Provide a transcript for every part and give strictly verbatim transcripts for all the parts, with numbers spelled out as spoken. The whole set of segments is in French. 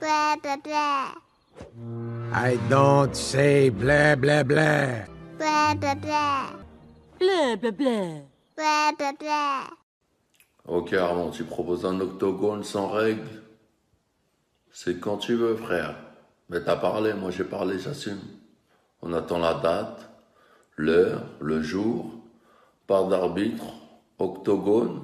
Blah, blah, blah. I don't say blah blah blah. Blah, blah, blah. Blah, blah, blah. Blah, blah, blah. Ok Armand, tu proposes un octogone sans règles? C'est quand tu veux frère. Mais t'as parlé, moi j'ai parlé, j'assume. On attend la date, l'heure, le jour, part d'arbitre, octogone.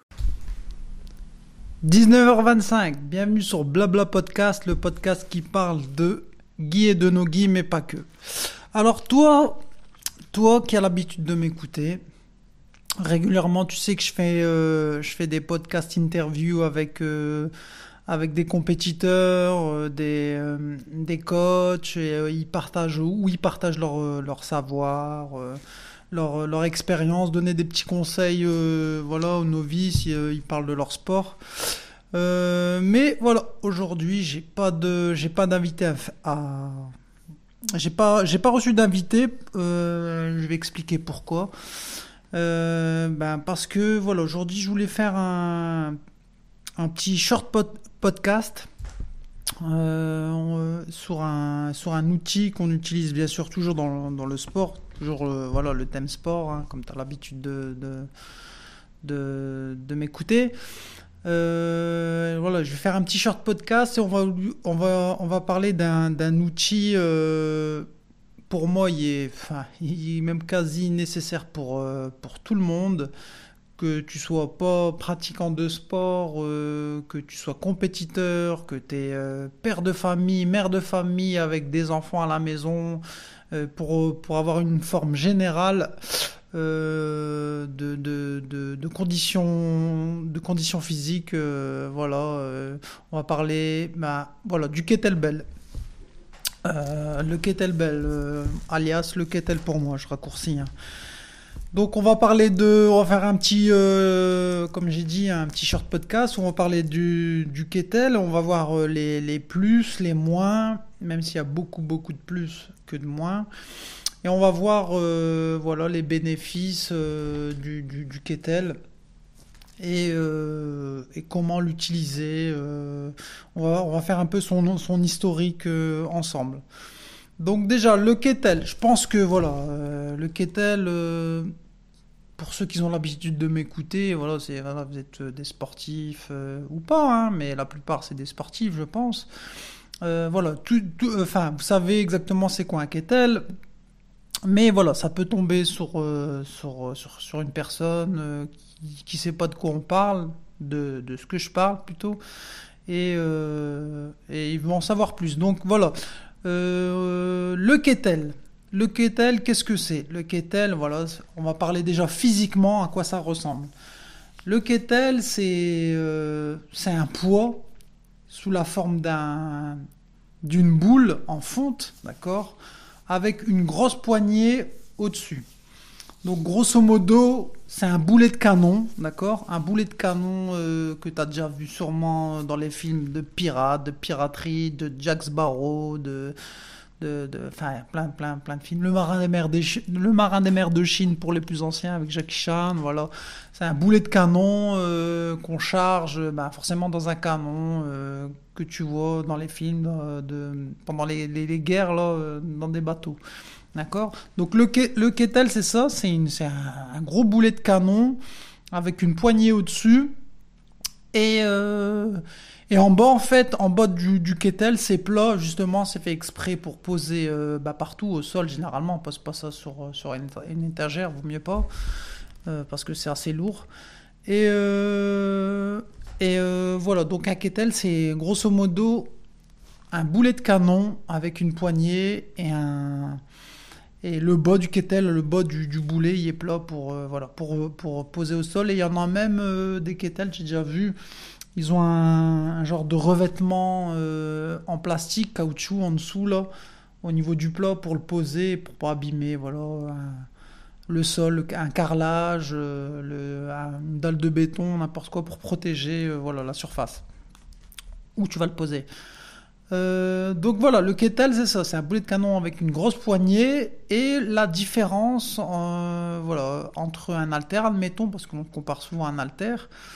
dix-neuf heures vingt-cinq, bienvenue sur Blabla Podcast, le podcast qui parle de Guy et de nos Guy, mais pas que. Alors toi, toi qui as l'habitude de m'écouter, régulièrement tu sais que je fais, euh, je fais des podcasts interviews avec, euh, avec des compétiteurs, euh, des, euh, des coachs, et euh, ils partagent, ou ils partagent leur, euh, leur savoir, euh, leur, leur expérience, donner des petits conseils euh, voilà, aux novices, ils, euh, ils parlent de leur sport. Euh, mais voilà, aujourd'hui, j'ai pas de, j'ai pas d'invité à, à j'ai pas, j'ai pas reçu d'invité. Euh, je vais expliquer pourquoi. Euh, ben parce que voilà, aujourd'hui, je voulais faire un, un petit short pod, podcast euh, on, sur un, sur un outil qu'on utilise bien sûr toujours dans, dans le sport, toujours euh, voilà le thème sport, hein, comme tu as l'habitude de, de, de, de m'écouter. Euh, voilà, je vais faire un petit short podcast et on va, on va, on va parler d'un, d'un outil, euh, pour moi, il est, enfin, il est même quasi nécessaire pour, euh, pour tout le monde, que tu sois pas pratiquant de sport, euh, que tu sois compétiteur, que tu es euh, père de famille, mère de famille avec des enfants à la maison, euh, pour, pour avoir une forme générale Euh, de, de, de, de, conditions, de conditions physiques. Euh, voilà, euh, on va parler bah, voilà, du kettlebell. Euh, le kettlebell, euh, alias le kettle pour moi, je raccourcis. Hein. Donc on va parler de, on va faire un petit, euh, comme j'ai dit, un petit short podcast où on va parler du, du kettle, on va voir les, les plus, les moins, même s'il y a beaucoup beaucoup de plus que de moins. Et on va voir euh, voilà, les bénéfices euh, du, du, du kettle et, euh, et comment l'utiliser. Euh, on, va, on va faire un peu son, son historique euh, ensemble. Donc déjà, le kettle, je pense que voilà, euh, le kettle, euh, pour ceux qui ont l'habitude de m'écouter, voilà, c'est, voilà, vous êtes des sportifs euh, ou pas, hein, mais la plupart c'est des sportifs, je pense. Euh, voilà, tout, tout, enfin, vous savez exactement c'est quoi un kettle. Mais voilà, ça peut tomber sur, euh, sur, sur, sur une personne euh, qui ne sait pas de quoi on parle, de, de ce que je parle plutôt, et, euh, et ils vont en savoir plus. Donc voilà, euh, le kettle. Le kettle, qu'est-ce que c'est? Le kettle, voilà, on va parler déjà physiquement à quoi ça ressemble. Le kettle, c'est, euh, c'est un poids sous la forme d'un, d'une boule en fonte, d'accord, avec une grosse poignée au-dessus. Donc grosso modo, c'est un boulet de canon, d'accord? Un boulet de canon euh, que tu as déjà vu sûrement dans les films de pirates, de piraterie, de Jack Sparrow, de, de, de, enfin plein, plein, plein de films. Le marin des mers, des, le marin des mers de Chine pour les plus anciens avec Jackie Chan, voilà. C'est un boulet de canon euh, qu'on charge, bah, forcément dans un canon euh, que tu vois dans les films euh, de, pendant les, les, les guerres là, euh, dans des bateaux. D'accord? Donc le, le kettle, c'est ça, c'est, une, c'est un, un gros boulet de canon avec une poignée au-dessus. Et, euh, et en bas, en fait, en bas du, du kettle, c'est plat, justement, c'est fait exprès pour poser euh, bah, partout au sol. Généralement, on pose pas ça sur, sur une, une étagère, vaut mieux pas, euh, parce que c'est assez lourd. Et, euh, et euh, voilà, donc un kettle, c'est grosso modo un boulet de canon avec une poignée et un... Et le bas du kettle, le bas du, du boulet, il est plat pour, euh, voilà, pour, pour poser au sol. Et il y en a même euh, des kettles, j'ai déjà vu, ils ont un, un genre de revêtement euh, en plastique, caoutchouc en dessous, là, au niveau du plat, pour le poser, pour pas abîmer, voilà, un, le sol, un carrelage, euh, le, un, une dalle de béton, n'importe quoi, pour protéger euh, voilà, la surface où tu vas le poser. Euh, donc voilà, le kettle c'est ça, c'est un boulet de canon avec une grosse poignée. Et la différence euh, voilà, entre un haltère, admettons, parce qu'on compare souvent à un haltère,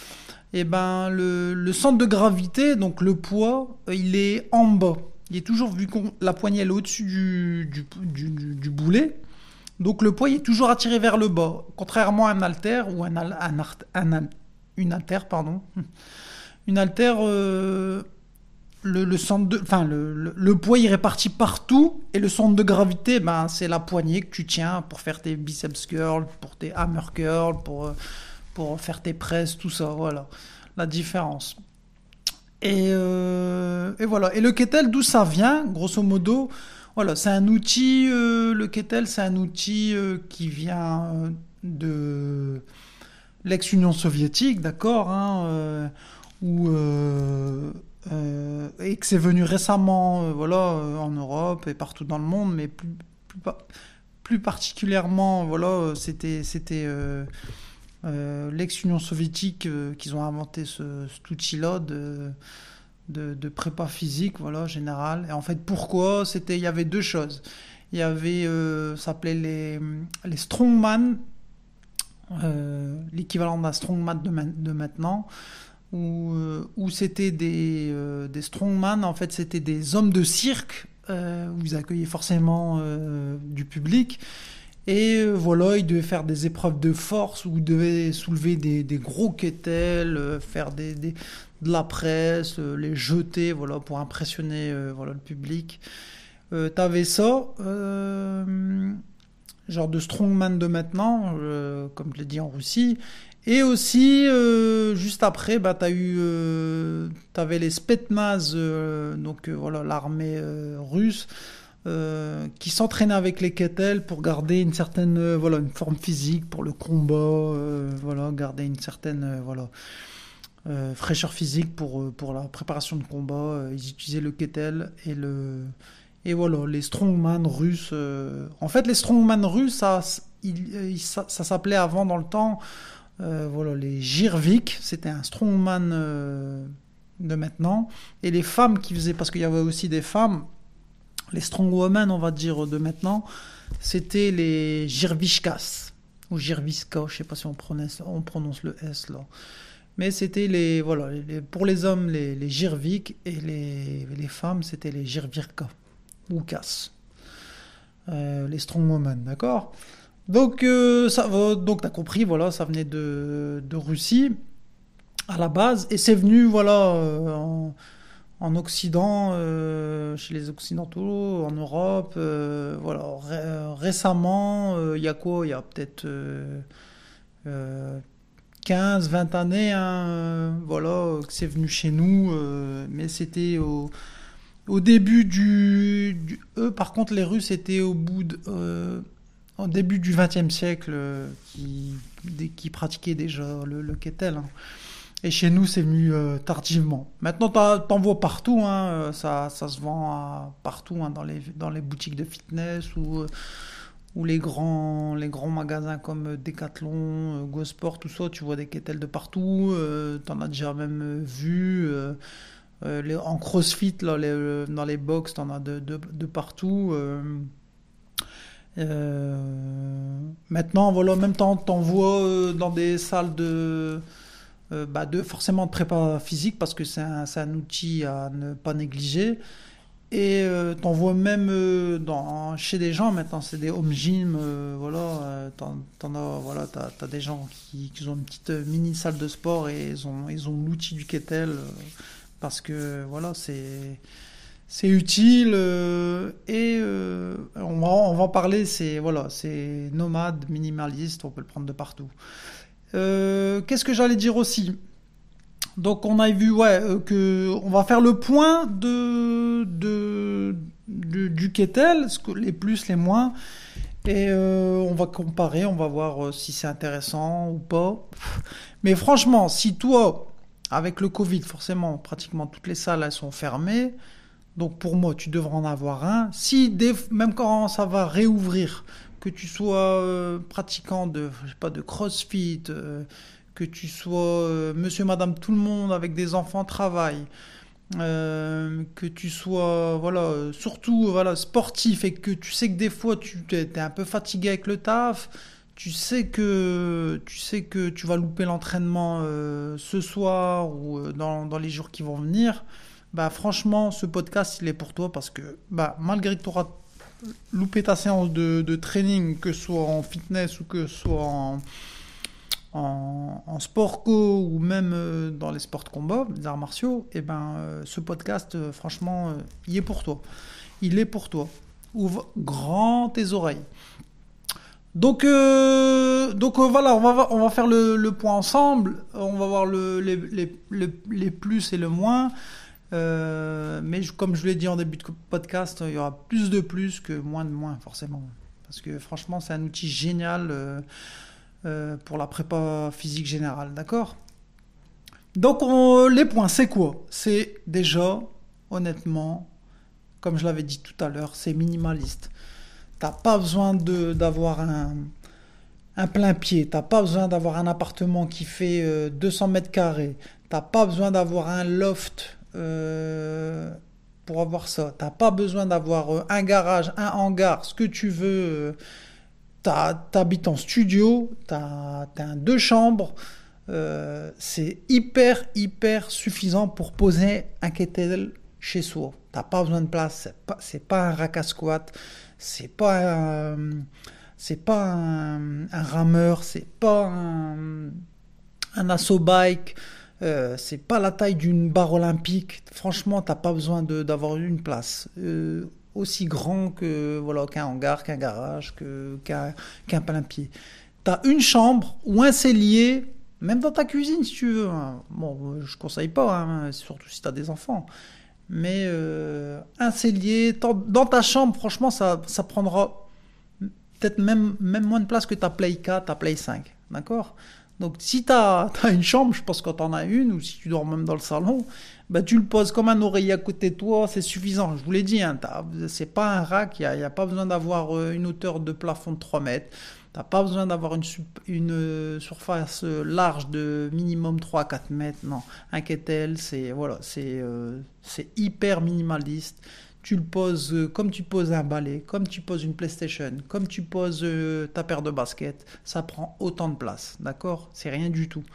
et ben le, le centre de gravité, donc le poids, il est en bas. Il est toujours, vu que la poignée elle est au-dessus du, du, du, du, du boulet, donc le poids il est toujours attiré vers le bas. Contrairement à un haltère ou un, un, un, un une haltère, pardon, une haltère, euh, le, le centre de, enfin le, le, le poids il est réparti partout et le centre de gravité, ben c'est la poignée que tu tiens pour faire tes biceps curls, pour tes hammer curls, pour pour faire tes presses, tout ça, voilà la différence. Et, euh, et voilà. Et le kettle, d'où ça vient, grosso modo, voilà, c'est un outil, euh, le kettle, c'est un outil euh, qui vient de l'ex-Union soviétique, d'accord, hein, euh, où, euh, euh, et que c'est venu récemment, euh, voilà, euh, en Europe et partout dans le monde, mais plus, plus, plus particulièrement, voilà, c'était, c'était euh, euh, l'ex-Union soviétique euh, qu'ils ont inventé ce, cet outil-là de, de, de prépa physique, voilà, général. Et en fait, pourquoi? C'était, il y avait deux choses. Il y avait, euh, ça s'appelait les, les strongman, euh, l'équivalent d'un strongman de, de maintenant, où, euh, où c'était des, euh, des strongman, en fait, c'était des hommes de cirque, euh, où ils accueillaient forcément euh, du public. Et euh, voilà, ils devaient faire des épreuves de force, où ils devaient soulever des, des gros kettles, euh, faire des, des, de la presse, euh, les jeter, voilà, pour impressionner euh, voilà, le public. Euh, t'avais ça, euh, genre de strongman de maintenant, euh, comme je l'ai dit en Russie. Et aussi, euh, juste après, bah, t'as eu, euh, t'avais les Spetsnaz, euh, donc euh, voilà, l'armée euh, russe, euh, qui s'entraînait avec les kettles pour garder une certaine, euh, voilà, une forme physique pour le combat, euh, voilà, garder une certaine, euh, voilà, euh, fraîcheur physique pour pour la préparation de combat. Ils utilisaient le kettle et le et voilà, les strongman russes. Euh, en fait, les strongman russes, ça, il, ça, ça s'appelait avant dans le temps. Euh, voilà, les Jirvik, c'était un strongman euh, de maintenant. Et les femmes qui faisaient, parce qu'il y avait aussi des femmes, les strongwomen, on va dire, de maintenant, c'était les Jirvishkas, ou Jirviska, je sais pas si on prononce, on prononce le S là. Mais c'était les, voilà, les, pour les hommes, les, les Jirvik, et les, les femmes, c'était les Jirvirka, ou Kas. Euh, les strongwomen, d'accord ? Donc, euh, ça, donc t'as compris, voilà, ça venait de, de Russie à la base, et c'est venu, voilà, euh, en, en Occident, euh, chez les Occidentaux, en Europe, euh, voilà, ré, récemment, il euh, y a quoi? Il y a peut-être euh, euh, quinze, vingt années, hein, euh, voilà, que c'est venu chez nous, euh, mais c'était au, au début du, du... Eux, par contre, les Russes étaient au bout de... Euh, au début du vingtième siècle, euh, qui, qui pratiquaient déjà le, le kettle. Hein. Et chez nous, c'est venu euh, tardivement. Maintenant, t'en vois partout. Hein, ça, ça se vend à, partout, hein, dans, les, dans les boutiques de fitness ou, euh, ou les, grands, les grands magasins comme Decathlon, euh, GoSport, tout ça. Tu vois des kettles de partout. Euh, t'en as déjà même vu. Euh, euh, les, en CrossFit, là, les, dans les box, t'en as de, de, de partout. Euh, Euh, maintenant, voilà, en même temps, t'en vois euh, dans des salles de, euh, bah, de forcément de prépa physique parce que c'est un, c'est un outil à ne pas négliger. Et euh, t'en vois même euh, dans, chez des gens maintenant, c'est des home gym, euh, voilà, euh, t'en, t'en as, voilà, t'as, t'as des gens qui, qui ont une petite mini salle de sport et ils ont, ils ont l'outil du kettle euh, parce que voilà, c'est C'est utile euh, et euh, on, va, on va en parler, c'est, voilà, c'est nomade, minimaliste, on peut le prendre de partout. Euh, qu'est-ce que j'allais dire aussi? Donc on a vu ouais, euh, que on va faire le point de, de, de, du kettle, les plus, les moins, et euh, on va comparer, on va voir euh, si c'est intéressant ou pas. Mais franchement, si toi, avec le Covid, forcément, pratiquement toutes les salles elles sont fermées, donc pour moi, tu devrais en avoir un. Si des, même quand ça va réouvrir, que tu sois euh, pratiquant de, je sais pas, de CrossFit, euh, que tu sois euh, monsieur, madame, tout le monde avec des enfants travaillent, euh, que tu sois, voilà, surtout voilà, sportif et que tu sais que des fois tu es un peu fatigué avec le taf, tu sais que tu sais que tu vas louper l'entraînement euh, ce soir ou euh, dans, dans les jours qui vont venir, bah franchement, ce podcast, il est pour toi parce que bah, malgré que tu auras loupé ta séance de, de training, que ce soit en fitness ou que ce soit en, en, en sport co ou même euh, dans les sports de combat, les arts martiaux, et ben euh, ce podcast, euh, franchement, euh, il est pour toi. Il est pour toi. Ouvre grand tes oreilles. Donc, euh, donc euh, voilà, on va, on va faire le, le point ensemble. On va voir le, les, les, les, les plus et le moins. Euh, mais je, comme je l'ai dit en début de podcast, il y aura plus de plus que moins de moins, forcément. Parce que franchement, c'est un outil génial euh, euh, pour la prépa physique générale, d'accord ? Donc, on, les points, c'est quoi ? C'est déjà, honnêtement, comme je l'avais dit tout à l'heure, c'est minimaliste. T'as pas besoin de, d'avoir un, un plein pied. T'as pas besoin d'avoir un appartement qui fait euh, deux cents mètres carrés. T'as pas besoin d'avoir un loft euh, pour avoir ça. T'as pas besoin d'avoir euh, un garage, un hangar, ce que tu veux. Euh, t'as, t'habites en studio. T'as, t'as un deux chambres. Euh, c'est hyper, hyper suffisant pour poser un kettlebell chez soi. T'as pas besoin de place. C'est pas, c'est pas un rack à squat. C'est pas un, c'est pas un, un rameur, c'est pas un, un assaut bike, euh, c'est pas la taille d'une barre olympique. Franchement, t'as pas besoin de, d'avoir une place euh, aussi grand que voilà qu'un hangar, qu'un garage, que, qu'un, qu'un plein-pied. T'as une chambre ou un cellier, même dans ta cuisine si tu veux. Hein. Bon, je conseille pas, hein, surtout si t'as des enfants. Mais euh, un cellier, dans ta chambre, franchement, ça, ça prendra peut-être même, même moins de place que ta Play quatre, ta Play cinq. D'accord ? Donc, si tu as une chambre, je pense que tu en as une, ou si tu dors même dans le salon, bah, tu le poses comme un oreiller à côté de toi, c'est suffisant. Je vous l'ai dit, hein, c'est pas un rack, il n'y a, a pas besoin d'avoir une hauteur de plafond de trois mètres. T'as pas besoin d'avoir une, une surface large de minimum trois à quatre mètres. Non, un kettle, c'est voilà, c'est euh, c'est hyper minimaliste. Tu le poses euh, comme tu poses un balai, comme tu poses une PlayStation, comme tu poses euh, ta paire de baskets. Ça prend autant de place, d'accord ? C'est rien du tout.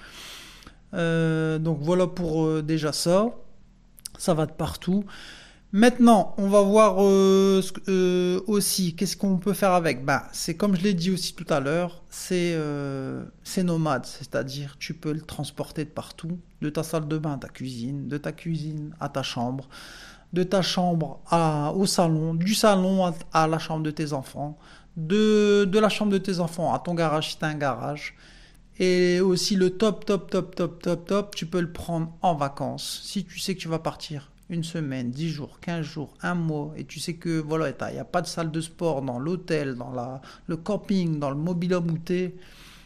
Euh, donc voilà pour euh, déjà ça. Ça va de partout. Maintenant, on va voir euh, euh, aussi qu'est-ce qu'on peut faire avec. Ben, c'est comme je l'ai dit aussi tout à l'heure, c'est, euh, c'est nomade, c'est-à-dire tu peux le transporter de partout, de ta salle de bain à ta cuisine, de ta cuisine à ta chambre, de ta chambre à, au salon, du salon à, à la chambre de tes enfants, de, de la chambre de tes enfants à ton garage si tu as un garage. Et aussi le top, top, top, top, top, top, tu peux le prendre en vacances si tu sais que tu vas partir. Une semaine, dix jours, quinze jours, un mois, et tu sais que voilà, il n'y a pas de salle de sport dans l'hôtel, dans la, le camping, dans le mobil-home où t'es.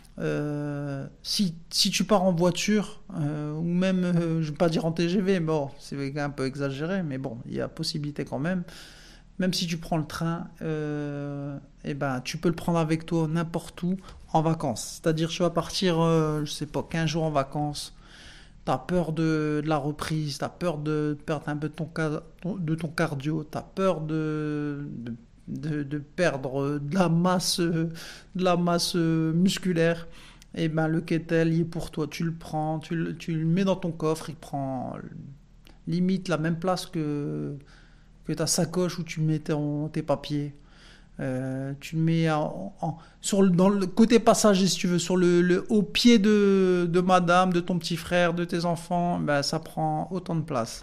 Euh, si, si tu pars en voiture, euh, ou même, euh, je ne vais pas dire en T G V, bon, c'est un peu exagéré, mais bon, il y a possibilité quand même. Même si tu prends le train, euh, eh ben, tu peux le prendre avec toi n'importe où en vacances. C'est-à-dire, tu vas partir, euh, je sais pas, quinze jours en vacances. T'as peur de, de la reprise, t'as peur de perdre un peu de ton, de ton cardio, t'as peur de, de, de, de perdre de la masse, de la masse musculaire. Et ben le kettle, il est pour toi. Tu le prends, tu le, tu le mets dans ton coffre, il prend limite la même place que, que ta sacoche où tu mets ton, tes papiers. Euh, tu le mets en, en, sur le, dans le côté passager si tu veux, sur le, le au pied de, de madame, de ton petit frère, de tes enfants, ben, ça prend autant de place.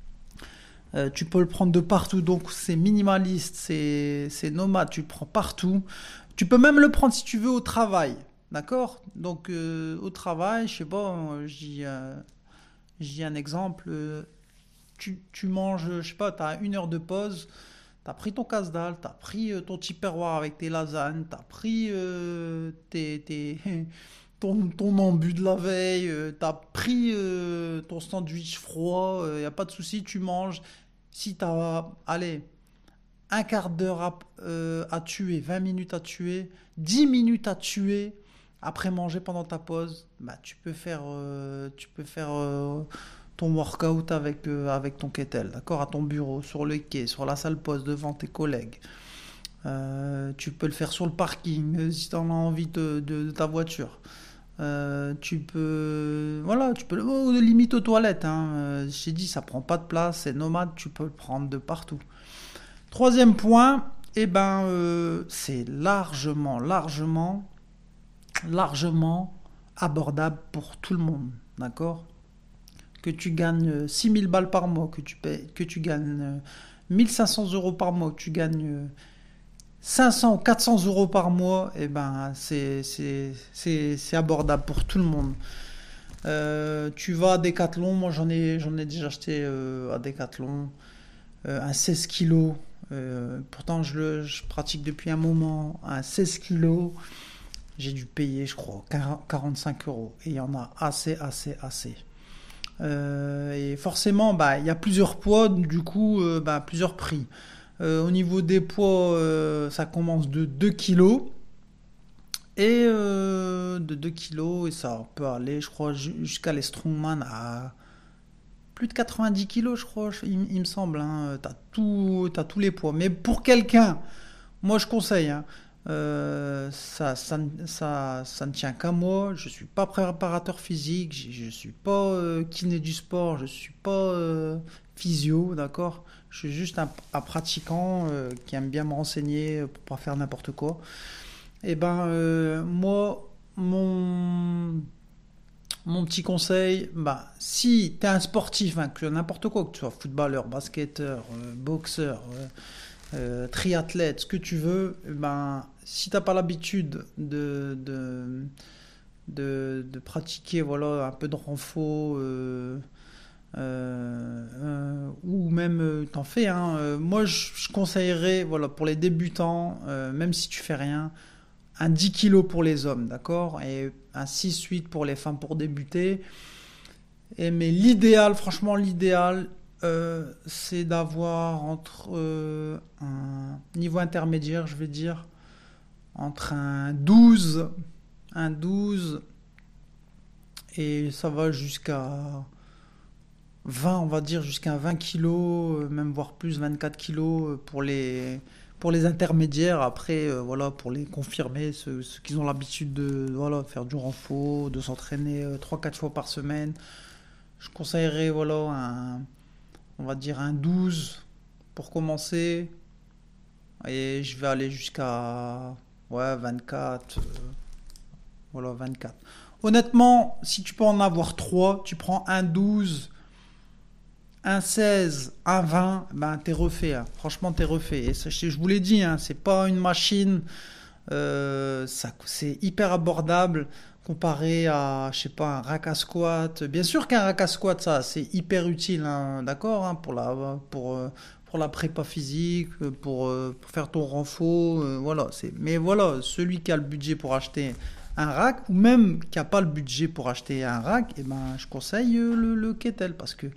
Euh, tu peux le prendre de partout, donc c'est minimaliste, c'est, c'est nomade, tu le prends partout. Tu peux même le prendre si tu veux au travail, d'accord ? Donc euh, au travail, je sais pas, je dis, euh, je dis un exemple, euh, tu, tu manges, je sais pas, tu as une heure de pause. T'as pris ton casse-dalle, t'as pris euh, ton petit perroir avec tes lasagnes, t'as pris euh, tes, tes, ton, ton embu de la veille, euh, t'as pris euh, ton sandwich froid, il euh, n'y a pas de souci, tu manges. Si t'as, allez, un quart d'heure à, euh, à tuer, vingt minutes à tuer, dix minutes à tuer, après manger pendant ta pause, bah, tu peux faire... Euh, tu peux faire euh, ton workout avec, euh, avec ton kettle, d'accord, à ton bureau, sur le quai, sur la salle poste, devant tes collègues. Euh, tu peux le faire sur le parking euh, si tu en as envie de, de- de ta voiture. Euh, tu peux, voilà, tu peux le oh, limite aux toilettes. Hein. Euh, je t'ai dit, ça prend pas de place, c'est nomade, tu peux le prendre de partout. Troisième point, eh ben, euh, c'est largement, largement, largement abordable pour tout le monde, d'accord? Que tu gagnes euh, six mille balles par mois, que tu payes, que tu gagnes euh, mille cinq cents euros par mois, que tu gagnes euh, cinq cents ou quatre cents euros par mois, eh ben, c'est, c'est, c'est, c'est abordable pour tout le monde. Euh, tu vas à Decathlon, moi j'en ai, j'en ai déjà acheté euh, à Decathlon euh, un seize kilos. Euh, pourtant je le je pratique depuis un moment. Un seize kilos, j'ai dû payer, je crois, quarante-cinq euros. Et il y en a assez, assez, assez. Euh, et forcément, bah, il y a plusieurs poids, du coup, euh, bah, plusieurs prix. Euh, au niveau des poids, euh, ça commence de deux kilos. Et euh, de deux kilos, et ça peut aller, je crois, ju- jusqu'à les Strongman à plus de quatre-vingt-dix kilos, je crois, il, il me semble. Hein. T'as tout, t'as tous les poids. Mais pour quelqu'un, moi je conseille, hein, euh, ça, ça, ne- ça, ça ne tient qu'à moi. Je suis pas préparateur physique, je, je suis pas euh, kiné du sport, je suis pas euh, physio, d'accord? Je suis juste un, un pratiquant euh, qui aime bien me renseigner pour pas faire n'importe quoi. Et ben euh, moi, mon mon petit conseil, bah, si tu es un sportif, hein, que n'importe quoi, que tu sois footballeur, basketteur, euh, boxeur, euh, euh, triathlète, ce que tu veux, eh ben, si tu n'as pas l'habitude de, de, de, de pratiquer voilà, un peu de renfo, euh, euh, euh, ou même euh, t'en fais, hein, euh, moi je, je conseillerais voilà, pour les débutants, euh, même si tu fais rien, un dix kilos pour les hommes, d'accord? Et un six huit pour les femmes pour débuter. Et, mais l'idéal, franchement, l'idéal, euh, c'est d'avoir entre euh, un niveau intermédiaire, je vais dire, entre un douze, un douze, et ça va jusqu'à vingt, on va dire, jusqu'à vingt kilos, euh, même voire plus, vingt-quatre kilos euh, pour les, pour les intermédiaires. Après, euh, voilà, pour les confirmés, ceux, ceux qui ont l'habitude de voilà, faire du renfort, de s'entraîner euh, trois quatre fois par semaine, je conseillerais, voilà, un, on va dire un douze pour commencer. Et je vais aller jusqu'à ouais, vingt-quatre. euh, voilà, vingt-quatre. Honnêtement, si tu peux en avoir trois, tu prends un douze, un seize, un vingt, ben t'es refait. Hein. Franchement, t'es refait. Et ça, je je vous l'ai dit, hein, c'est pas une machine. euh, ça, c'est hyper abordable comparé à, je sais pas, un rack à squat. Bien sûr qu'un rack à squat, ça, c'est hyper utile, hein, d'accord, hein, pour la, pour, euh, pour la prépa physique, euh, pour, euh, pour faire ton renfort, euh, voilà. C'est, mais voilà, celui qui a le budget pour acheter un rack, ou même qui n'a pas le budget pour acheter un rack, eh ben, je conseille euh, le, le kettle, parce que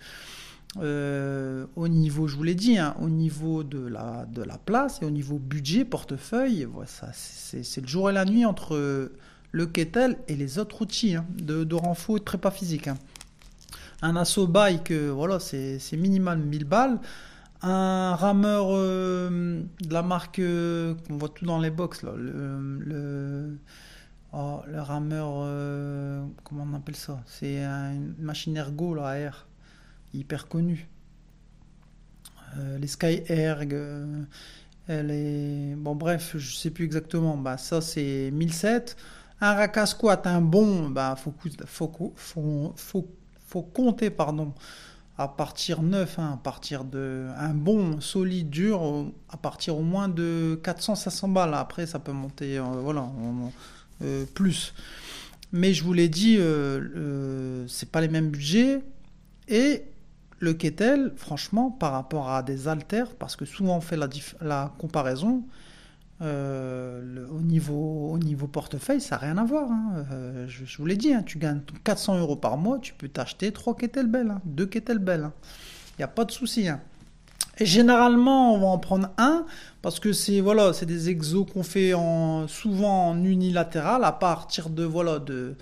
euh, au niveau, je vous l'ai dit, hein, au niveau de la, de la place et au niveau budget, portefeuille, voilà, ça, c'est, c'est le jour et la nuit entre euh, le kettle et les autres outils hein, de, de renfort et de prépa physique. Hein. Un assaut bike, euh, voilà, c'est, c'est minimal mille balles. Un rameur euh, de la marque euh, qu'on voit tout dans les box, là, le, le, oh, le rameur, euh, comment on appelle ça? C'est un- une machine ergo là, à air, hyper connue. Euh, les Sky Erg, euh, elle est... Bon bref, je sais plus exactement. Bah, ça c'est mille sept. Un rack à squat, un bon, bah, faut, cou- faut, cou- faut, faut, faut compter pardon, à partir neuf, hein, à partir de un bon solide dur, au- à partir au moins de quatre cents à cinq cents balles. Après ça peut monter, euh, voilà, en- euh, plus. Mais je vous l'ai dit, euh, euh, c'est pas les mêmes budgets. Et le kettle, franchement, par rapport à des haltères, parce que souvent on fait la, dif- la comparaison, euh, le- au, niveau, au niveau portefeuille, ça n'a rien à voir. Hein. Euh, je, je vous l'ai dit, hein, tu gagnes quatre cents euros par mois, tu peux t'acheter trois kettlebells, hein, deux kettlebells. Il hein. n'y a pas de souci. Hein. Et généralement, on va en prendre un, parce que c'est voilà, c'est des exos qu'on fait en, souvent en unilatéral, à partir de, voilà, de,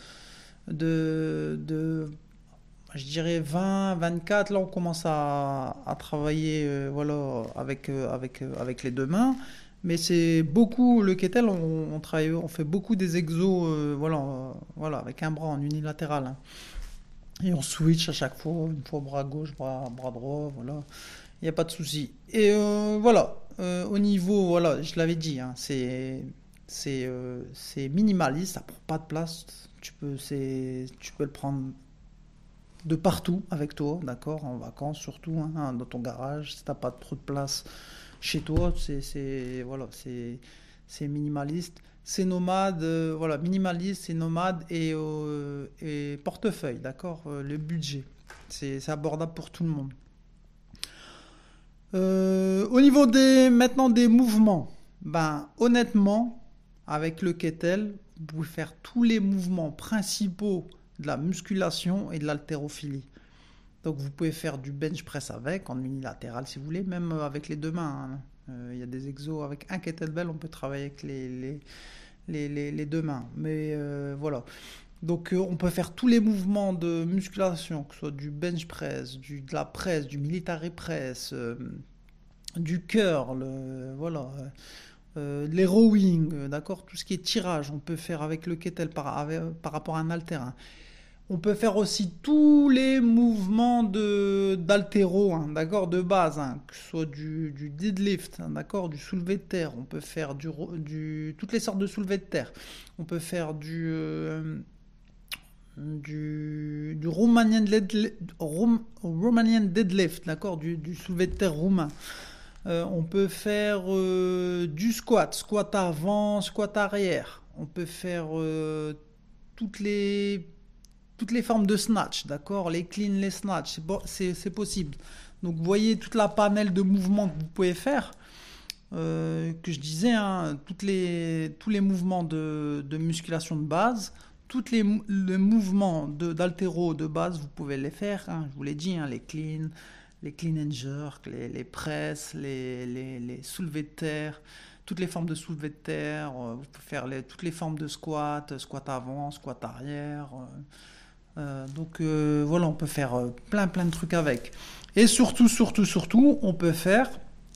de, de je dirais vingt, vingt-quatre, là on commence à, à travailler euh, voilà, avec, euh, avec, euh, avec les deux mains. Mais c'est beaucoup, le kettlebell, on, on travaille, on fait beaucoup des exos, euh, voilà, euh, voilà, avec un bras en unilatéral, hein. Et on switch à chaque fois, une fois bras gauche, bras, bras droit, voilà. Il n'y a pas de souci. Et euh, voilà, euh, au niveau, voilà, je l'avais dit, hein, c'est, c'est, euh, c'est minimaliste, ça prend pas de place. Tu peux, c'est, tu peux le prendre de partout avec toi, d'accord, en vacances surtout, hein, dans ton garage, si t'as pas trop de place chez toi, c'est, c'est, voilà, c'est, c'est minimaliste. C'est nomade, euh, voilà, minimaliste, c'est nomade et, euh, et portefeuille, d'accord, euh, le budget. C'est, c'est abordable pour tout le monde. Euh, au niveau des, maintenant des mouvements, ben, honnêtement, avec le kettlebell, vous pouvez faire tous les mouvements principaux de la musculation et de l'haltérophilie. Donc vous pouvez faire du bench press avec, en unilatéral si vous voulez, même avec les deux mains, hein. Euh, il y a des exos avec un kettlebell, on peut travailler avec les, les, les, les, les deux mains. Mais euh, voilà. Donc euh, on peut faire tous les mouvements de musculation, que ce soit du bench press, du, de la presse, du military press, euh, du curl, euh, voilà, euh, les rowing, euh, d'accord, tout ce qui est tirage, on peut faire avec le kettlebell par, avec, par rapport à un haltérin. On peut faire aussi tous les mouvements de, d'haltéro, hein, d'accord, de base, hein, que ce soit du, du deadlift, hein, d'accord, du soulevé de terre. On peut faire du, du, toutes les sortes de soulevés de terre. On peut faire du, euh, du, du Romanian deadlift, Rom, Romanian deadlift, d'accord, du, du soulevé de terre roumain. Euh, on peut faire euh, du squat, squat avant, squat arrière. On peut faire euh, toutes les toutes les formes de snatch, d'accord, les clean, les snatch, c'est, bon, c'est, c'est possible. Donc vous voyez toute la panel de mouvements que vous pouvez faire, euh, que je disais, hein, toutes les, tous les mouvements de, de musculation de base, tous les, les mouvements de, d'haltéro de base, vous pouvez les faire, hein, je vous l'ai dit, hein, les clean, les clean and jerk, les, les presses, les, les, les soulevés de terre, toutes les formes de soulevés de terre, euh, vous pouvez faire les, toutes les formes de squat, squat avant, squat arrière. Euh, euh, donc euh, voilà, on peut faire euh, plein plein de trucs avec. Et surtout, surtout, surtout, on peut faire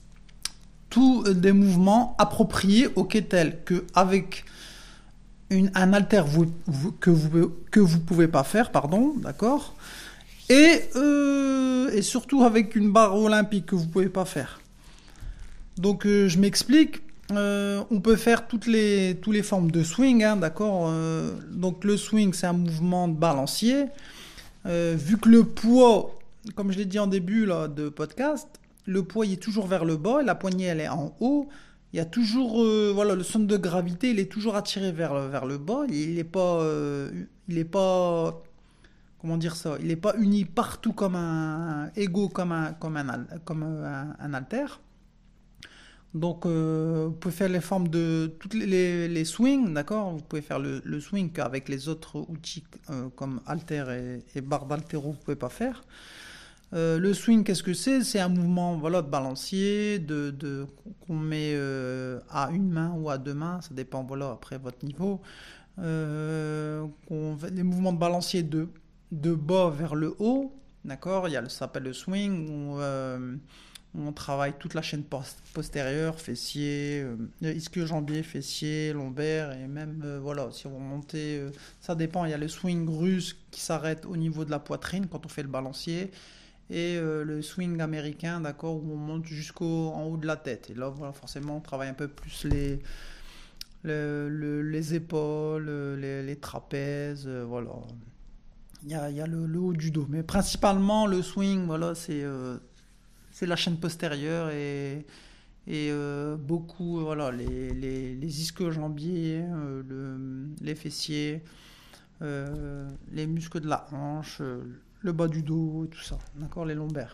tous des mouvements appropriés au kettlebell que avec une, un haltère vous, vous, que vous que vous pouvez pas faire, pardon, d'accord. Et euh, et surtout avec une barre olympique que vous pouvez pas faire. Donc euh, je m'explique. Euh, on peut faire toutes les, toutes les formes de swing, hein, d'accord. Euh, donc le swing, c'est un mouvement de balancier. Euh, vu que le poids, comme je l'ai dit en début là, de podcast, le poids il est toujours vers le bas, et la poignée elle est en haut. Il y a toujours, euh, voilà, le centre de gravité, il est toujours attiré vers, vers le bas. Il n'est pas, euh, il est pas, comment dire ça, il n'est pas uni partout comme un, égaux comme un, comme un, comme un, un haltère. Donc, euh, vous pouvez faire les formes de toutes les, les, les swings, d'accord. Vous pouvez faire le, le swing qu'avec les autres outils euh, comme halter et, et barre d'haltéro, vous pouvez pas faire. Euh, le swing, qu'est-ce que c'est? C'est un mouvement, voilà, de balancier, de, de qu'on met euh, à une main ou à deux mains, ça dépend, voilà, après votre niveau. Euh, qu'on, les mouvements de balancier de de bas vers le haut, d'accord. Il y a le, ça s'appelle le swing. Où, euh, on travaille toute la chaîne postérieure, fessier, euh, ischio-jambier, fessier, lombaire et même, euh, voilà, si on monte, euh, ça dépend. Il y a le swing russe qui s'arrête au niveau de la poitrine quand on fait le balancier et euh, le swing américain, d'accord, où on monte jusqu'en haut de la tête. Et là, voilà, forcément, on travaille un peu plus les, le, le, les épaules, les, les trapèzes, euh, voilà. Il y a, il y a le, le haut du dos. Mais principalement, le swing, voilà, c'est... Euh, c'est la chaîne postérieure et, et euh, beaucoup, voilà, les, les, les ischio-jambiers, euh, le, les fessiers, euh, les muscles de la hanche, euh, le bas du dos, tout ça, d'accord, les lombaires.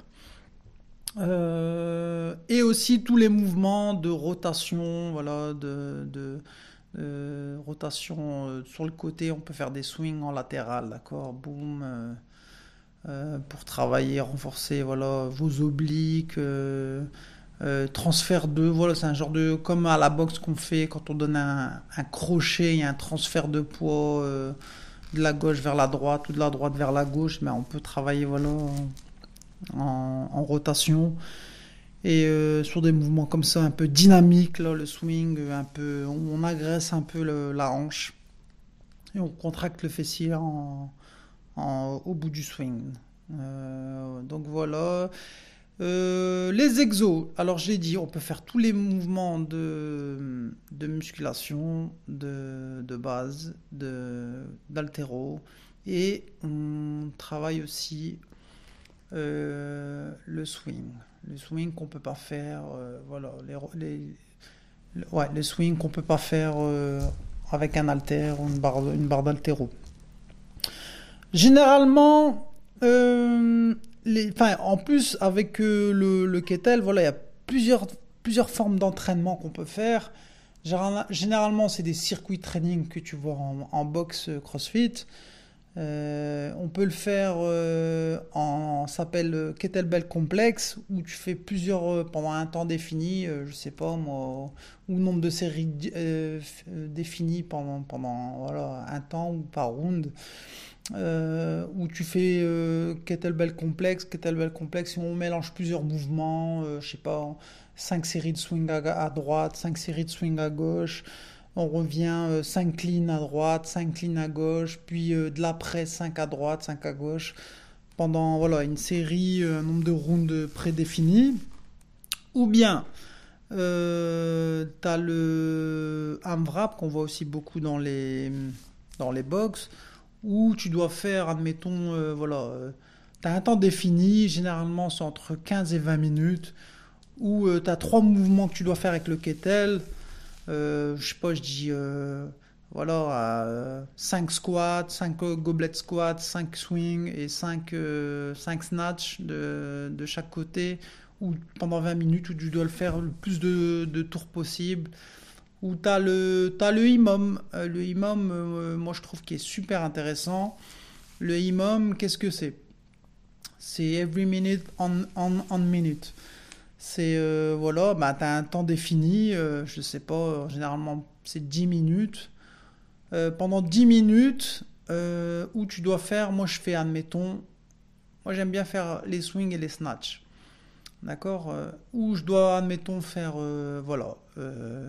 Euh, et aussi tous les mouvements de rotation, voilà, de, de, de rotation euh, sur le côté, on peut faire des swings en latéral, d'accord, boum. Euh, Euh, pour travailler, renforcer, voilà, vos obliques, euh, euh, transfert de, voilà, c'est un genre de, comme à la boxe qu'on fait quand on donne un, un crochet, il y a un transfert de poids euh, de la gauche vers la droite ou de la droite vers la gauche, mais on peut travailler, voilà, en, en rotation. Et euh, sur des mouvements comme ça, un peu dynamiques, là, le swing, un peu, on, on agresse un peu le, la hanche et on contracte le fessier en, en, au bout du swing. Euh, donc voilà. Euh, les exos, alors j'ai dit, on peut faire tous les mouvements de, de musculation, de, de base, de, d'haltéro, et on travaille aussi euh, le swing. Le swing qu'on peut pas faire, euh, voilà, les, les, le, ouais, le swing qu'on peut pas faire euh, avec un haltère ou une barre, une barre d'haltéro. Généralement, euh, les, enfin, en plus avec euh, le, le kettle, voilà, il y a plusieurs, plusieurs formes d'entraînement qu'on peut faire. Généralement, c'est des circuits training que tu vois en, en boxe CrossFit. Euh, on peut le faire euh, en, ça s'appelle kettlebell complexe, où tu fais plusieurs euh, pendant un temps défini, euh, je sais pas moi, ou nombre de séries euh, définies pendant pendant voilà un temps ou par round, euh, où tu fais euh, kettlebell complexe, kettlebell complexe, et on mélange plusieurs mouvements, euh, je sais pas, cinq séries de swing à, à droite, cinq séries de swing à gauche. On revient euh, cinq cleans à droite, cinq cleans à gauche, puis euh, de l'après cinq à droite, cinq à gauche, pendant voilà, une série, un euh, nombre de rounds prédéfinis. Ou bien, euh, tu as le AMRAP qu'on voit aussi beaucoup dans les, dans les box, où tu dois faire, admettons, euh, voilà, euh, tu as un temps défini, généralement c'est entre quinze et vingt minutes, où euh, tu as trois mouvements que tu dois faire avec le kettle. Euh, je sais pas, je dis euh, voilà, euh, cinq squats, cinq goblet squats, cinq swings et cinq, euh, cinq snatch de, de chaque côté, ou pendant vingt minutes, où tu dois le faire le plus de, de tours possible. Ou tu as le, t'as le imam. Euh, le imam, euh, moi je trouve qu'il est super intéressant. Le imam, qu'est-ce que c'est? C'est every minute on, on, on minute. C'est, euh, voilà, bah, tu as un temps défini, euh, je sais pas, euh, généralement c'est dix minutes. Euh, pendant dix minutes, euh, où tu dois faire, moi je fais, admettons, moi j'aime bien faire les swings et les snatchs. D'accord euh, Où je dois, admettons, faire, euh, voilà, euh,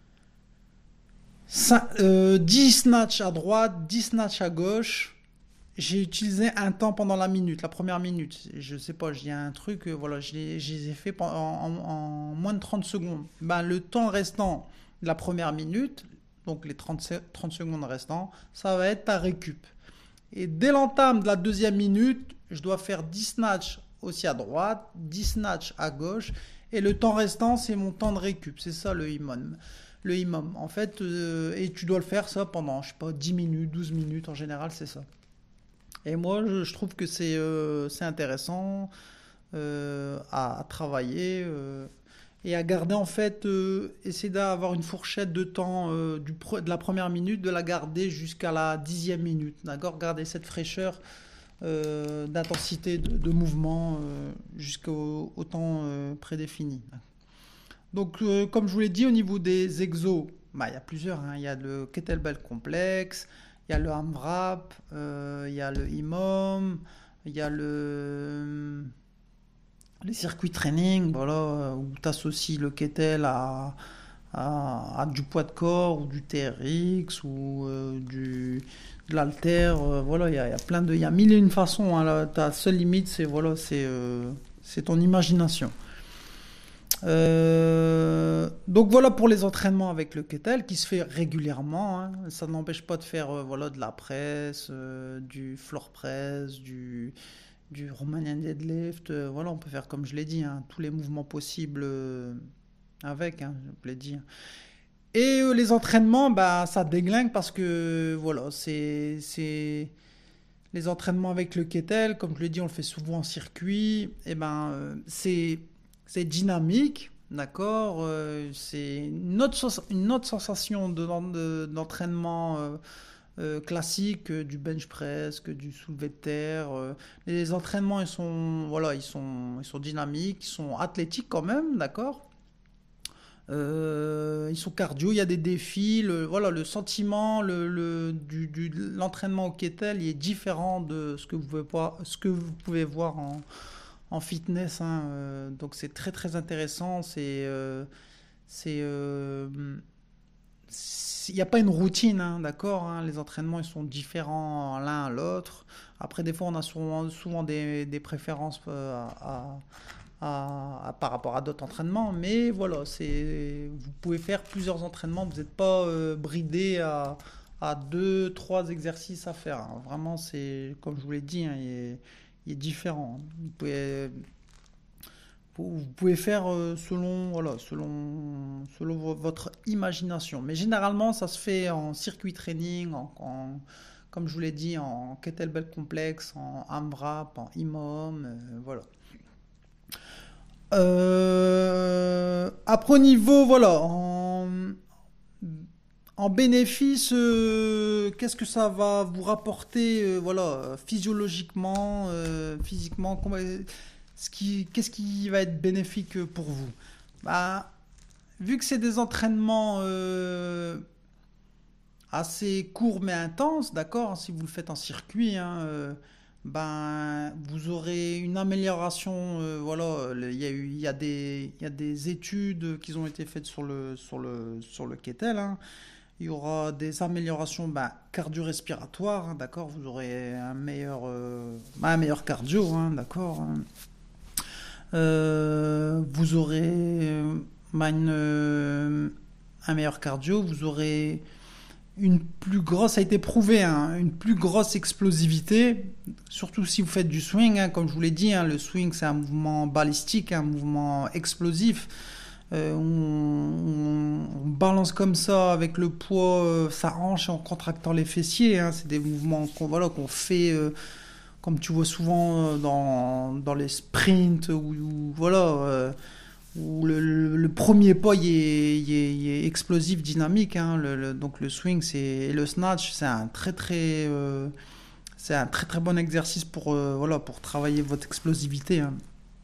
cinq, euh, dix snatchs à droite, dix snatchs à gauche. J'ai utilisé un temps pendant la minute, la première minute. Je sais pas, j'ai un truc, euh, voilà, je les, je les ai fait en, en, en moins de trente secondes. Ben, le temps restant de la première minute, donc les trente, trente secondes restants, ça va être ta récup. Et dès l'entame de la deuxième minute, je dois faire dix snatchs aussi à droite, dix snatchs à gauche, et le temps restant, c'est mon temps de récup. C'est ça le imam. Le imam, en fait, euh, et tu dois le faire ça pendant, je sais pas, dix minutes, douze minutes, en général, c'est ça. Et moi, je, je trouve que c'est euh, c'est intéressant euh, à, à travailler euh, et à garder, en fait, euh, essayer d'avoir une fourchette de temps euh, du pre- de la première minute, de la garder jusqu'à la dixième minute, d'accord? Garder cette fraîcheur euh, d'intensité de, de mouvement euh, jusqu'au au temps euh, prédéfini. Donc, euh, comme je vous l'ai dit, au niveau des exos, bah, il y a plusieurs, hein. Il y a le kettlebell complexe, il y a le AMRAP, euh, il y a le imam, il y a le, les circuits training, voilà, où tu associes le kettle à, à, à du poids de corps ou du T R X ou euh, du, de l'halter. Euh, voilà, il y, a, il y a plein de, il y a mille et une façons. Hein, là, ta seule limite, c'est voilà, c'est, euh, c'est ton imagination. Euh, donc voilà pour les entraînements avec le kettle qui se fait régulièrement, hein. Ça n'empêche pas de faire euh, voilà, de la presse, euh, du floor press, du, du Romanian deadlift. Euh, voilà, on peut faire comme je l'ai dit, hein, tous les mouvements possibles euh, avec, hein, je l'ai dit. Et euh, les entraînements, bah, ça déglingue parce que voilà, c'est, c'est les entraînements avec le kettle, comme je l'ai dit, on le fait souvent en circuit. Et ben, euh, c'est C'est dynamique, d'accord, euh, c'est une autre, une autre sensation de, de, d'entraînement euh, euh, classique, euh, du bench press, que du soulevé de terre. Euh. Les entraînements, ils sont, voilà, ils sont, ils sont dynamiques, ils sont athlétiques quand même, d'accord. Euh, ils sont cardio, il y a des défis. Le, voilà, le sentiment le, le, du, du, de l'entraînement au kettle il est différent de ce que vous pouvez voir, ce que vous pouvez voir en en fitness, hein, euh, donc c'est très très intéressant. C'est, euh, c'est, euh, il n'y a pas une routine, hein, d'accord, hein, les entraînements ils sont différents l'un à l'autre. Après, des fois, on a souvent, souvent des, des préférences euh, à, à- à- par rapport à d'autres entraînements, mais voilà, c'est, vous pouvez faire plusieurs entraînements, vous n'êtes pas euh, bridé à, à deux, trois exercices à faire, hein. Vraiment, c'est, comme je vous l'ai dit, hein, il est, il est différent, hein. Vous pouvez, vous vous pouvez faire euh, selon, voilà, selon, selon vo- votre imagination. Mais généralement, ça se fait en circuit training, en, en- comme je vous l'ai dit, en kettlebell complexe, en AMRAP, en IMOM, euh, voilà. Euh, après, au niveau, voilà, en, en bénéfice, euh, qu'est-ce que ça va vous rapporter, euh, voilà, euh, physiologiquement, euh, physiquement, comment- ce qui, qu'est-ce qui va être bénéfique pour vous? Bah, vu que c'est des entraînements euh, assez courts mais intenses, d'accord, si vous le faites en circuit, hein, euh, ben, vous aurez une amélioration. Euh, voilà, le- il y a eu, il y a des, il y a des études qui ont été faites sur le, sur le, sur le kettle, hein. Il y aura des améliorations ben, cardio-respiratoires, hein, d'accord. Vous aurez un meilleur, euh, ben, un meilleur cardio, hein, d'accord, hein. Euh, vous aurez euh, ben, une, euh, un meilleur cardio, vous aurez une plus grosse, ça a été prouvé, hein, une plus grosse explosivité, surtout si vous faites du swing, hein, comme je vous l'ai dit, hein, le swing c'est un mouvement balistique, un mouvement explosif. Euh, on, on- on balance comme ça avec le poids, euh, sa hanche en contractant les fessiers, hein. C'est des mouvements qu'on voilà, qu'on fait, euh, comme tu vois souvent euh, dans, dans les sprints, où, où, voilà, euh, où le, le- le premier pas il est, il est- il est explosif, dynamique, hein. Le- le- donc le swing c'est, et le snatch, c'est un très très, euh, c'est un très très bon exercice pour, euh, voilà, pour travailler votre explosivité, hein.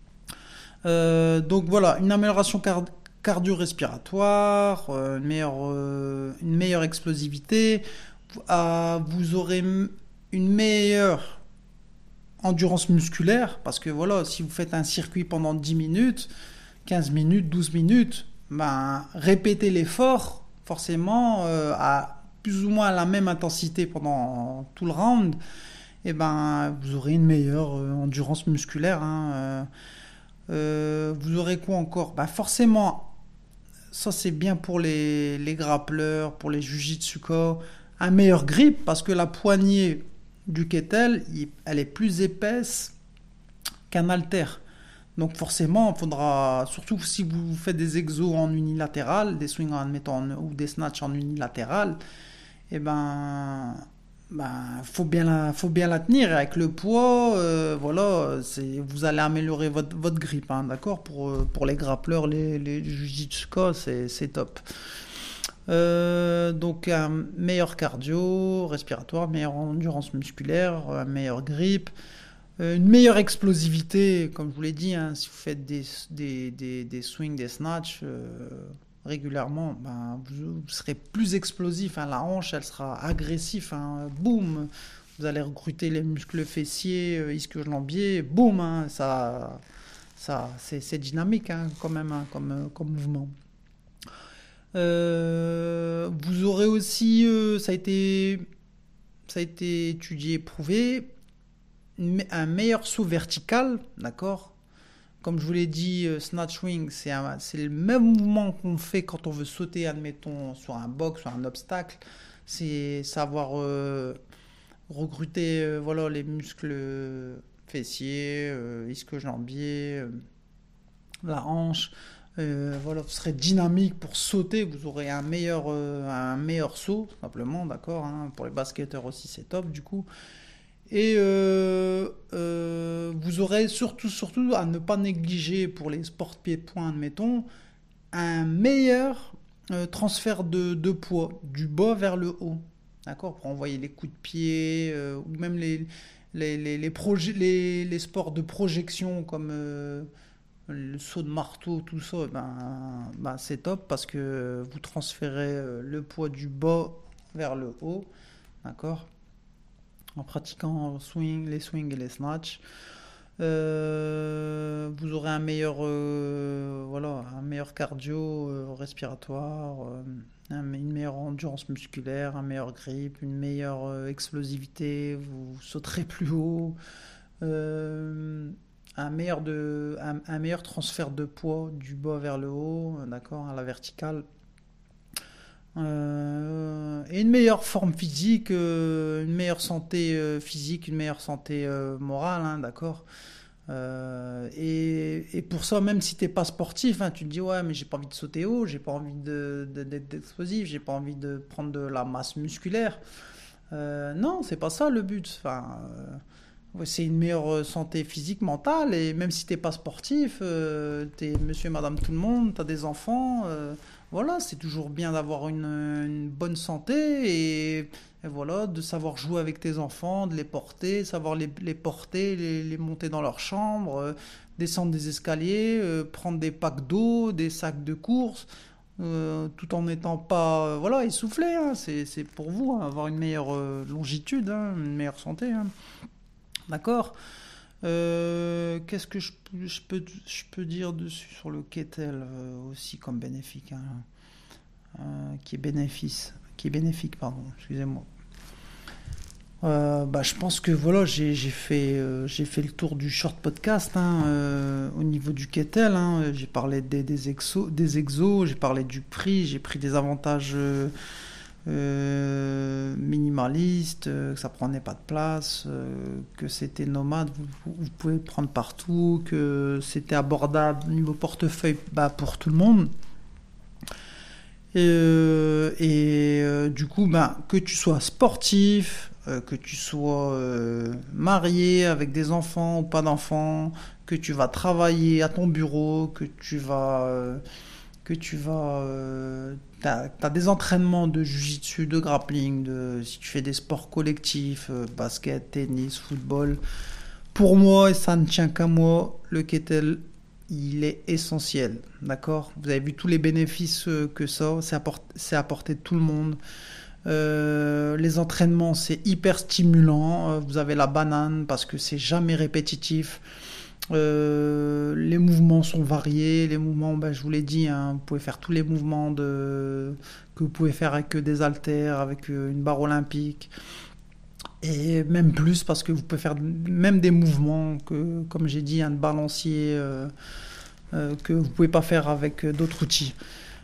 Euh, donc voilà, une amélioration car- cardio-respiratoire, euh, une meilleure, euh, une meilleure explosivité. Euh, vous aurez m- une meilleure endurance musculaire, parce que voilà, si vous faites un circuit pendant dix minutes, quinze minutes, douze minutes, ben, répétez l'effort, forcément, euh, à plus ou moins la même intensité pendant tout le round, et ben, vous aurez une meilleure euh, endurance musculaire, hein. Euh, euh, vous aurez quoi encore? Ben, forcément, ça c'est bien pour les, les grappleurs, pour les jujitsuka, un meilleur grip, parce que la poignée du kettle, il- elle est plus épaisse qu'un halter. Donc forcément, il faudra, surtout si vous faites des exos en unilatéral, des swings en admettant en- ou des snatchs en unilatéral, et ben, ben faut bien la, faut bien la tenir. Et avec le poids, euh, voilà, c'est, vous allez améliorer votre, votre grip, hein, d'accord, pour, euh, pour les grappleurs, les, les jujitsuka, c'est, c'est top. Euh, donc un meilleur cardio respiratoire, meilleure endurance musculaire, un meilleur grip. Euh, une meilleure explosivité, comme je vous l'ai dit, hein, si vous faites des, des, des, des swings, des snatchs euh, régulièrement, ben, vous, vous serez plus explosif, hein, la hanche, elle sera agressive, hein, boum, vous allez recruter les muscles fessiers, euh, ischio-jambiers, boum, hein, ça, ça, c'est, c'est dynamique, hein, quand même, hein, comme, euh, comme mouvement. Euh, vous aurez aussi, euh, ça a été, ça a été étudié, prouvé, un meilleur saut vertical, d'accord? Comme je vous l'ai dit, euh, snatch swing, c'est, un- c'est le même mouvement qu'on fait quand on veut sauter, admettons, sur un box, sur un obstacle. C'est savoir euh, recruter euh, voilà, les muscles fessiers, euh, ischio-jambiers, euh, la hanche. Euh, voilà, vous serez dynamique pour sauter, vous aurez un meilleur, euh, un meilleur saut, simplement, d'accord, hein. Pour les basketteurs aussi, c'est top, du coup. Et euh, euh, vous aurez surtout, surtout à ne pas négliger pour les sports pieds-points, admettons, un meilleur euh, transfert de, de poids du bas vers le haut. D'accord? Pour envoyer les coups de pied euh, ou même les, les, les, les, proje- les, les sports de projection comme euh, le saut de marteau, tout ça, ben, ben, c'est top parce que vous transférez euh, le poids du bas vers le haut. D'accord? En pratiquant swing, les swings et les snatchs. Euh, vous aurez un meilleur, euh, voilà, un meilleur cardio euh, respiratoire, euh, un- une meilleure endurance musculaire, un meilleur grip, une meilleure euh, explosivité. Vous sauterez plus haut. euh, un meilleur de, un, un meilleur transfert de poids du bas vers le haut, euh, d'accord, à la verticale. Euh, et une meilleure forme physique, euh, une meilleure santé euh, physique, une meilleure santé euh, morale, hein, d'accord. Euh, et, et pour ça, même si t'es pas sportif, hein, tu te dis ouais, mais j'ai pas envie de sauter haut, j'ai pas envie de, de- d'être explosif, j'ai pas envie de prendre de la masse musculaire. Euh, non, c'est pas ça le but. Enfin, euh, ouais, c'est une meilleure euh, santé physique, mentale, et même si t'es pas sportif, euh, t'es monsieur, madame, tout le monde, t'as des enfants, euh, voilà, c'est toujours bien d'avoir une, une bonne santé et, et voilà, de savoir jouer avec tes enfants, de les porter, savoir les, les porter, les, les monter dans leur chambre, euh, descendre des escaliers, euh, prendre des packs d'eau, des sacs de course. Euh, tout en n'étant pas euh, voilà, essoufflé, hein. c'est, c'est pour vous, hein, avoir une meilleure euh, longitude, hein, une meilleure santé, hein. D'accord. Euh, qu'est-ce que je, peux- je, peux, je peux dire dessus sur le kettle euh, aussi comme bénéfique, hein, euh, qui est bénéfice, qui est bénéfique, pardon, excusez-moi. Euh, bah, je pense que voilà, j'ai, j'ai fait, euh, j'ai fait le tour du short podcast, hein, euh, au niveau du kettle, hein. J'ai parlé des, des, exos, des exos, j'ai parlé du prix, j'ai pris des avantages euh, euh, minimalistes, euh, que ça prenait pas de place, euh, que c'était nomade, vous, vous- vous pouvez le prendre partout, que c'était abordable niveau portefeuille, bah, pour tout le monde. Et, euh, et, euh, du coup, ben, que tu sois sportif, euh, que tu sois euh, marié avec des enfants ou pas d'enfants, que tu vas travailler à ton bureau, que tu vas, euh, que tu vas, euh, t'as, t'as des entraînements de jiu-jitsu, de grappling, de, si tu fais des sports collectifs, euh, basket, tennis, football. Pour moi, et ça ne tient qu'à moi, le kettle, il est essentiel, d'accord? Vous avez vu tous les bénéfices euh, que ça, c'est apport- c'est apporté de tout le monde. Euh, les entraînements, c'est hyper stimulant. Euh, vous avez la banane parce que c'est jamais répétitif. Euh, les mouvements sont variés. Les mouvements, ben, je vous l'ai dit, hein, vous pouvez faire tous les mouvements de... que vous pouvez faire avec euh, des haltères, avec euh, une barre olympique. Et même plus parce que vous pouvez faire même des mouvements que, comme j'ai dit, un balancier euh, euh, que vous pouvez pas faire avec euh, d'autres outils.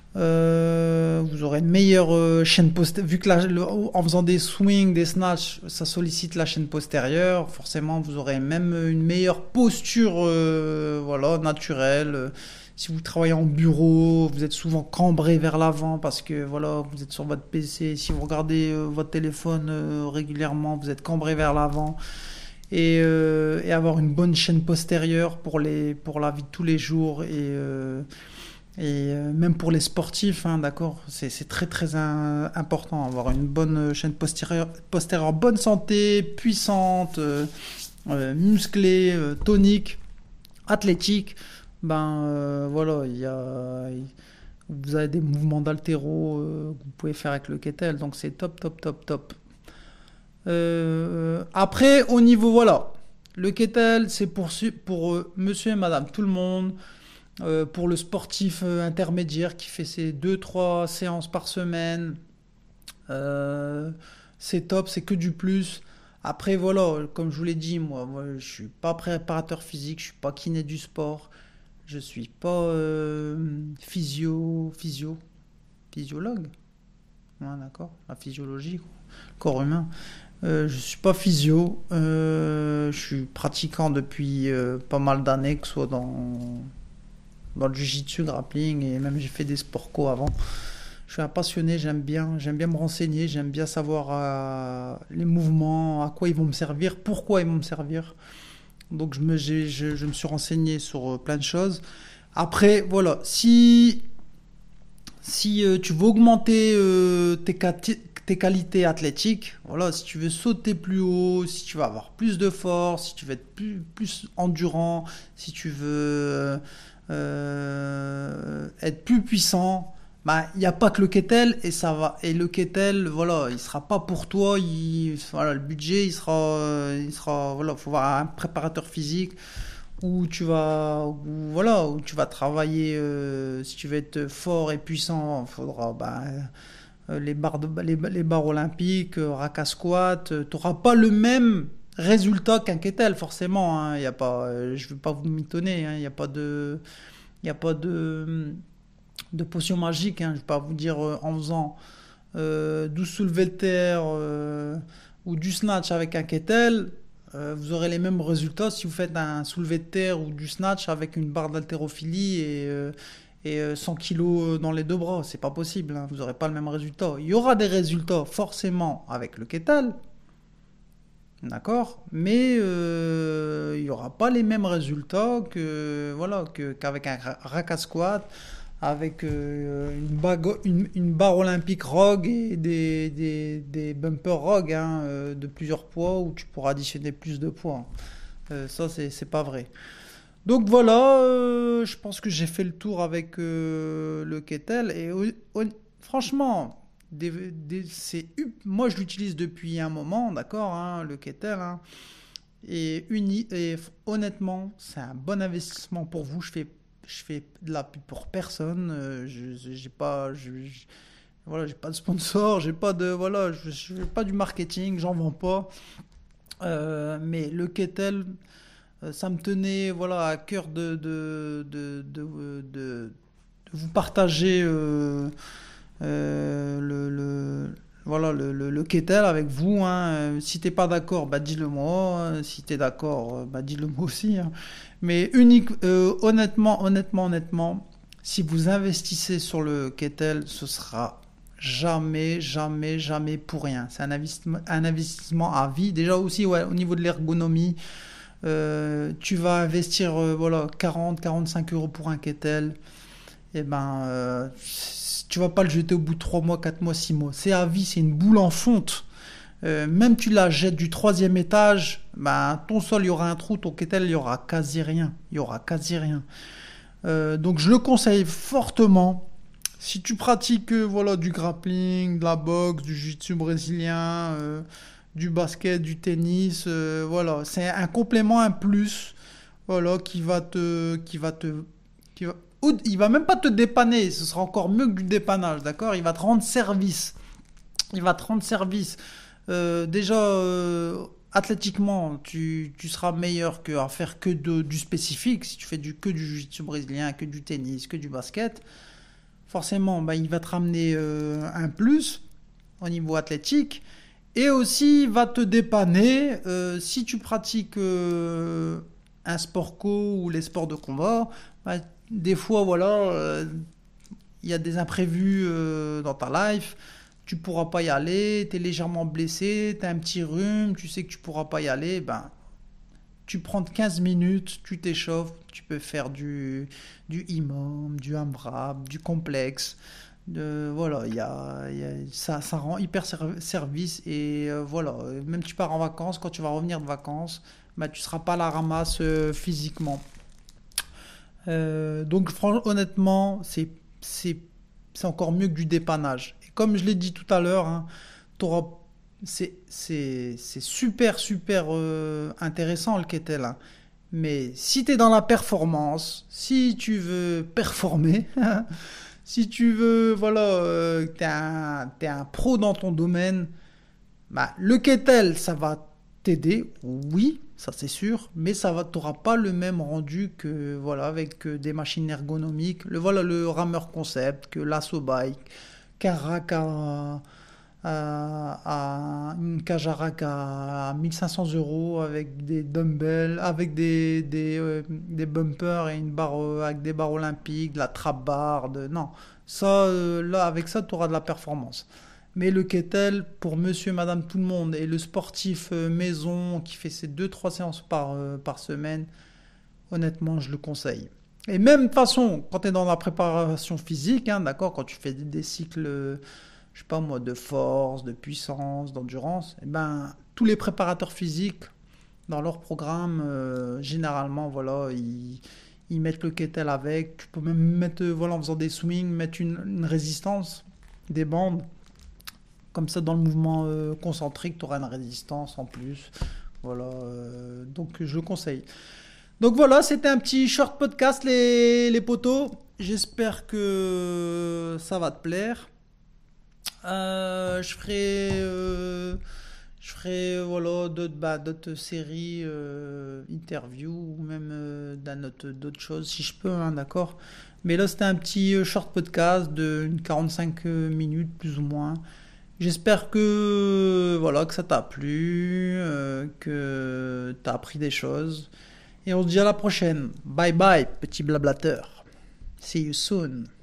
Euh, vous aurez une meilleure euh, chaîne postérieure. Vu que la- le- en faisant des swings, des snatchs, ça sollicite la chaîne postérieure. Forcément, vous aurez même une meilleure posture, euh, voilà, naturelle. Euh, Si vous travaillez en bureau, vous êtes souvent cambré vers l'avant parce que voilà, vous êtes sur votre P C. Si vous regardez euh, votre téléphone euh, régulièrement, vous êtes cambré vers l'avant. Et, euh, et avoir une bonne chaîne postérieure pour les pour la vie de tous les jours et euh, et euh, même pour les sportifs, hein, d'accord, c'est c'est très très un- important avoir une bonne chaîne postérieure, postérieure en bonne santé, puissante, euh, euh, musclée, euh, tonique, athlétique. Ben euh, voilà, il y a, il- vous avez des mouvements d'haltéro euh, que vous pouvez faire avec le kettle, donc c'est top top top top. Euh, après, au niveau, voilà, le kettle, c'est pour, su- pour euh, monsieur et madame, tout le monde. Euh, pour le sportif euh, intermédiaire qui fait ses deux trois séances par semaine, euh, c'est top, c'est que du plus. Après, voilà, comme je vous l'ai dit, moi, moi je suis pas préparateur physique, je suis pas kiné du sport, je suis pas euh, physio, physio, physiologue. Ouais, d'accord, la physiologie, quoi. Le corps humain. Euh, je suis pas physio, euh, je suis pratiquant depuis euh, pas mal d'années, que ce soit dans, dans le jiu-jitsu, grappling, et même j'ai fait des sports co avant. Je suis un passionné, j'aime bien, j'aime bien me renseigner, j'aime bien savoir euh, les mouvements, à quoi ils vont me servir, pourquoi ils vont me servir. Donc je me, j'ai- je, je me suis renseigné sur euh, plein de choses. Après, voilà, si si euh, tu veux augmenter euh, tes, quati- tes qualités athlétiques, voilà, si tu veux sauter plus haut, si tu veux avoir plus de force, si tu veux être plus, plus endurant, si tu veux euh, être plus puissant, bah, il n'y a pas que le kettle et ça va. Et le kettle, voilà, il sera pas pour toi. Il, voilà, le budget, il sera, euh, il sera, voilà, faut voir un préparateur physique où tu vas, où, voilà, où tu vas travailler. Euh, si tu veux être fort et puissant, il faudra, bah, euh, les barres de, les, les barres olympiques, euh, rack à squat. Euh, tu n'auras pas le même résultat qu'un kettle, forcément. Hein. Il y a pas, euh, je ne veux pas vous mitonner. Hein. Il n'y a pas de, il n'y a pas de de potion magique, hein. Je ne vais pas vous dire euh, en faisant euh, douze soulevés de terre euh, ou du snatch avec un kettle, euh, vous aurez les mêmes résultats si vous faites un soulevé de terre ou du snatch avec une barre d'haltérophilie et, euh, et euh, cent kilos dans les deux bras. C'est pas possible, hein. Vous n'aurez pas le même résultat. Il y aura des résultats forcément avec le kettle, d'accord, mais euh, il n'y aura pas les mêmes résultats que, voilà, que, qu'avec un rack à squat, avec euh, une, bague, une, une barre olympique rogue et des, des, des bumpers rogue, hein, euh, de plusieurs poids où tu pourras additionner plus de poids. Euh, ça, c'est, c'est pas vrai. Donc voilà, euh, je pense que j'ai fait le tour avec euh, le kettle. Et euh, franchement, des, des, c'est, moi je l'utilise depuis un moment, d'accord, hein, le kettle. Hein, et, uni, et honnêtement, c'est un bon investissement pour vous. Je fais Je fais de la pub pour personne. Euh, je j'ai pas, je, je, voilà, j'ai pas de sponsor, j'ai pas de, voilà, je, je fais pas du marketing, j'en vends pas. Euh, mais le kettle, euh, ça me tenait, voilà, à cœur de de de de, de, de vous partager euh, euh, le, le voilà le, le, le kettle avec vous. Hein. Si t'es pas d'accord, bah dis-le moi. Si t'es d'accord, bah dis-le moi aussi. Hein. Mais unique, euh, honnêtement, honnêtement, honnêtement, si vous investissez sur le kettle, ce sera jamais, jamais, jamais pour rien. C'est un investissement, un investissement à vie. Déjà aussi, ouais, au niveau de l'ergonomie, euh, tu vas investir, euh, voilà, quarante, quarante-cinq euros pour un kettle. Et ben, euh, tu vas pas le jeter au bout de trois mois, quatre mois, six mois. C'est à vie, c'est une boule en fonte. Euh, même tu la jettes du troisième étage, ben, ton sol, il y aura un trou, ton kettle, il y aura quasi rien. Il y aura quasi rien. Euh, donc je le conseille fortement. Si tu pratiques euh, voilà, du grappling, de la boxe, du jiu-jitsu brésilien, euh, du basket, du tennis, euh, voilà, c'est un complément, un plus, voilà, qui va te, qui va te, qui va, ou, il va même pas te dépanner, ce sera encore mieux que du dépannage, d'accord? Il va te rendre service. Il va te rendre service. Euh, déjà, euh, athlétiquement, tu, tu seras meilleur qu'à faire que de, du spécifique. Si tu fais du, que du jiu-jitsu brésilien, que du tennis, que du basket, forcément, bah, il va te ramener euh, un plus au niveau athlétique. Et aussi, il va te dépanner euh, si tu pratiques euh, un sport co ou les sports de combat. Bah, des fois, voilà, euh, il y a des imprévus euh, dans ta life. Tu ne pourras pas y aller, tu es légèrement blessé, tu as un petit rhume, tu sais que tu ne pourras pas y aller, ben, tu prends quinze minutes, tu t'échauffes, tu peux faire du, du imam, du hamrab, du complexe. De, voilà, y a, y a, ça, ça rend hyper service et euh, voilà, même tu pars en vacances, quand tu vas revenir de vacances, ben, tu ne seras pas à la ramasse euh, physiquement. Euh, donc franchement, honnêtement, c'est, c'est, c'est encore mieux que du dépannage. Comme je l'ai dit tout à l'heure, hein, t'auras, c'est, c'est, c'est super, super euh, intéressant le kettle. Hein. Mais si tu es dans la performance, si tu veux performer, si tu veux, voilà, euh, tu es un, t'es un pro dans ton domaine, bah, le kettle, ça va t'aider, oui, ça c'est sûr, mais ça va, t'auras pas le même rendu que, voilà, avec euh, des machines ergonomiques, le, voilà, le Rameur Concept, que l'Asso Bike, qu'un rack à, à, à une cage à rack à mille cinq cents euros avec des dumbbells, avec des, des, euh, des bumpers et une barre euh, avec des barres olympiques, de la trap bar, de, non, ça, euh, là, avec ça, tu auras de la performance. Mais le kettle, pour monsieur, madame, tout le monde, et le sportif euh, maison qui fait ses deux trois séances par, euh, par semaine, honnêtement, je le conseille. Et même de toute façon, quand tu es dans la préparation physique, hein, d'accord, quand tu fais des, des cycles, je sais pas moi, de force, de puissance, d'endurance, eh ben, tous les préparateurs physiques, dans leur programme, euh, généralement, voilà, ils, ils mettent le kettle avec. Tu peux même mettre, euh, voilà, en faisant des swings, mettre une, une résistance, des bandes. Comme ça, dans le mouvement euh, concentrique, tu auras une résistance en plus. Voilà, euh, donc je conseille. Donc voilà, c'était un petit short podcast, les, les potos. J'espère que ça va te plaire. Euh, je ferai, euh, je ferai voilà, d'autres, bah, d'autres séries, euh, interviews ou même euh, d'un autre- d'autres choses si je peux, hein, d'accord. Mais là, c'était un petit euh, short podcast de une quarante-cinq minutes plus ou moins. J'espère que voilà que ça t'a plu, euh, que t'as appris des choses. Et on se dit à la prochaine. Bye bye, petit blablateur. See you soon.